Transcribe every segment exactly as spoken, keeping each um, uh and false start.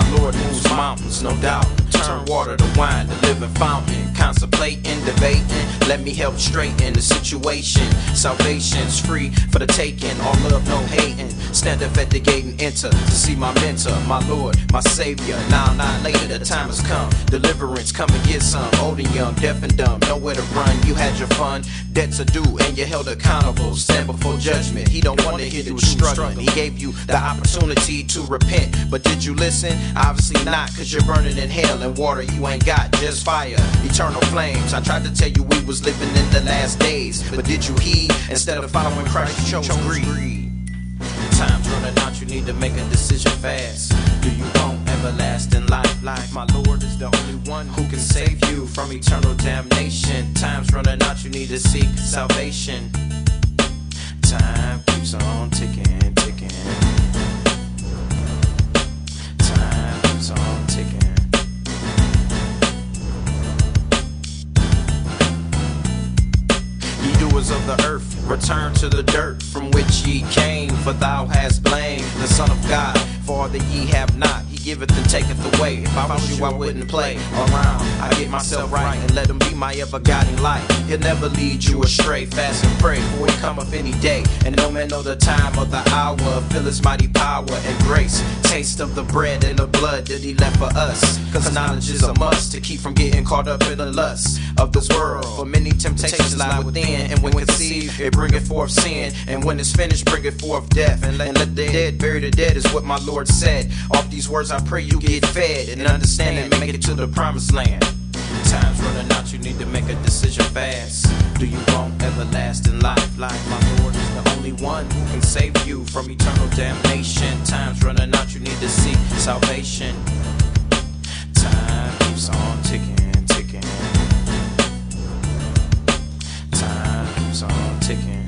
Lord moves mountains, no doubt. Turn water to wine, the living fountain. Contemplating, debating, let me help straighten the situation. Salvation's free for the taking, all love, no hating. Stand up at the gate and enter to see my mentor, my Lord, my Savior. Now, not later, the time has come. Deliverance, come and get some. Old and young, deaf and dumb, nowhere to run. You had your fun, debts are due, and you're held accountable. Stand before judgment. He don't want to hear that you're struggling. He gave you the opportunity to repent, but did you listen? Obviously not, cause you're burning in hell and water you ain't got, just fire, eternal flames. I tried to tell you we was living in the last days, but did you heed? Instead of following Christ, you chose greed. Time's running out, you need to make a decision fast. Do you want everlasting life? Life, my Lord is the only one who can save you from eternal damnation. Time's running out, you need to seek salvation. Time keeps on ticking, ticking. Time keeps on ticking. Doers of the earth, return to the dirt from which ye came, for thou hast blamed the Son of God for all that ye have not. He giveth and taketh away. If I was you, I wouldn't play around. I get myself right and let him be my ever-guiding light. He'll never lead you astray. Fast and pray, for he cometh any day, and no man know the time or the hour. Feel his mighty power and grace. Taste of the bread and the blood that he left for us. Cause knowledge is a must to keep from getting caught up in the lust of this world. For many temptations lie within, and when conceived, it bringeth forth sin. And when it's finished, bringeth forth death. And let, and let the dead bury the dead is what my Lord said. Off these words I pray you get fed and understand and make it to the promised land. Time's running out, you need to make a decision fast. Do you want everlasting life? Life, my Lord is the only one who can save you from eternal damnation. Time's running out, you need to seek salvation. Time keeps on ticking, ticking. Time keeps on ticking.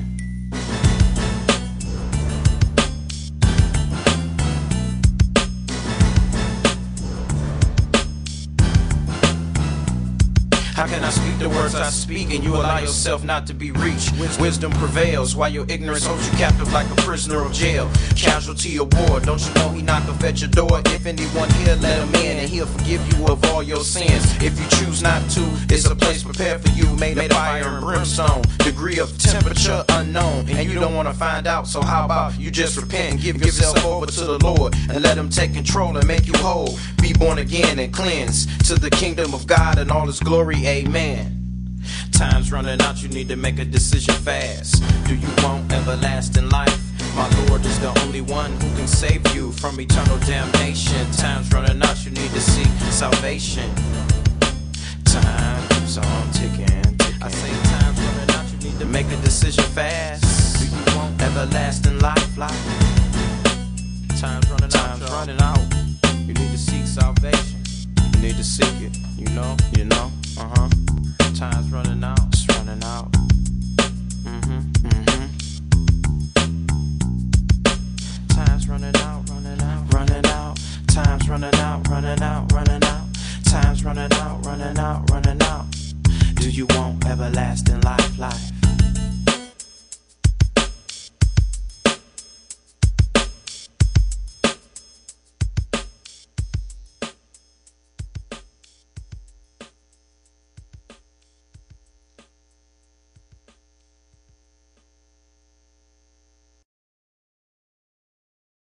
How can I speak the words I speak and you allow yourself not to be reached? Wisdom prevails while your ignorance holds you captive like a prisoner of jail. Casualty of war, don't you know he knocketh at your door? If anyone here, let him in and he'll forgive you of all your sins. If you choose not to, it's a place prepared for you, made of fire and brimstone. Degree of temperature unknown, and you don't want to find out. So how about you just repent and give yourself over to the Lord and let him take control and make you whole. Be born again and cleansed to the kingdom of God and all his glory. Amen. Time's running out, you need to make a decision fast. Do you want everlasting life? My Lord is the only one who can save you from eternal damnation. Time's running out, you need to seek salvation. Time keeps on ticking, ticking. I say time's running out, you need to make a decision fast. Do you want everlasting life? Life. Time's running out, time's running out. You need to seek salvation. You need to seek it, you know, you know. Uh-huh. Time's running out, it's running out. Mm-hmm, mm-hmm. Time's running out, running out, running out. Time's running out, running out, running out. Time's running out, running out, running out. Do you want everlasting life, life?